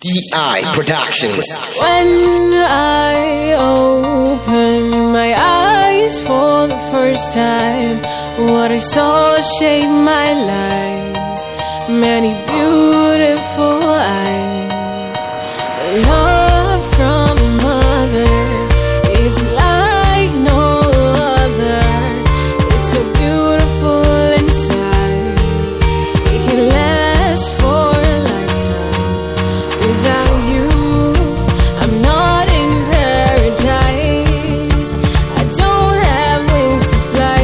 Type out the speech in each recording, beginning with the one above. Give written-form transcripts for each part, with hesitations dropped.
DI Productions. When I opened my eyes for the first time, what I saw shaped my life. Many beautiful eyes, love from a mother. It's like no other. It's so beautiful inside. It can last for a lifetime. Without you, I'm not in paradise. I don't have wings to fly.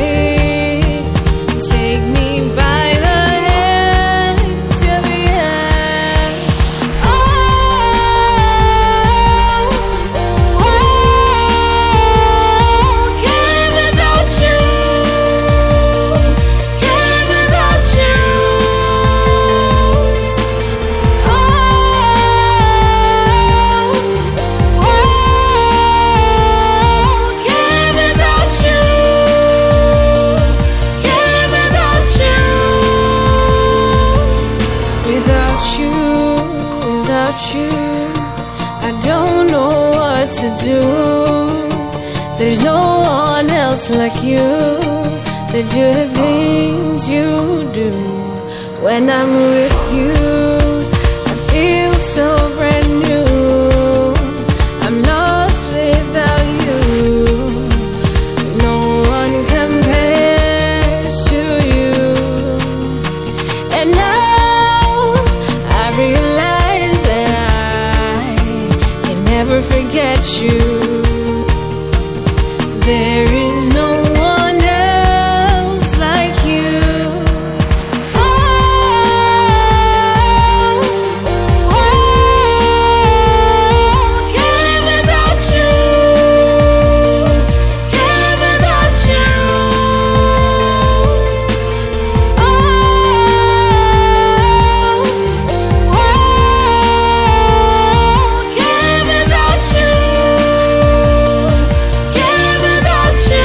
Take me by the hand till the end. Oh, can't without you. Can't without you. Can't without you. Can't without you. Without you, without you, I don't know what to do. There's no one else like you that do the things you do. When I'm with you, I feel so brand new. I'm lost without you. No one compares to you. And now I realize that I can never forget you. There is no one else like you. Can't without you. Can't without you. Can't without you. Can't without you.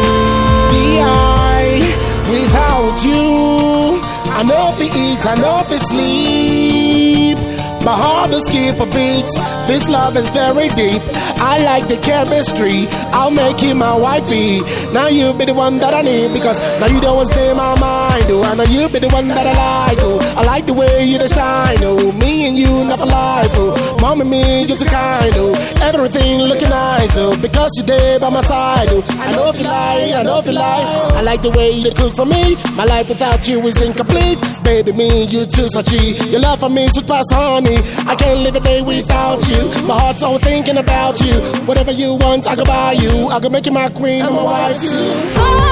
DI, without you, I know if eat, I know if sleep. My heart will skip a beat. This love is very deep. I like the chemistry. I'll make you my wifey. Now you be the one that I need, because now you know what's in my mind. Oh, I know you be the one that I like. Oh, I like the way you shine. Oh, me and you not for life. Oh, mom and me, you're too kind. Oh, everything looking nice. Oh, because you're there by my side. Oh, I know if you lie, I know if you lie. I like the way you cook for me. My life without you is incomplete. Baby, me, you too suchy. Your love for me is sweet past honey. I can't live a day without you. My heart's always thinking about you. Whatever you want, I can buy you. I can make you my queen and my wife too.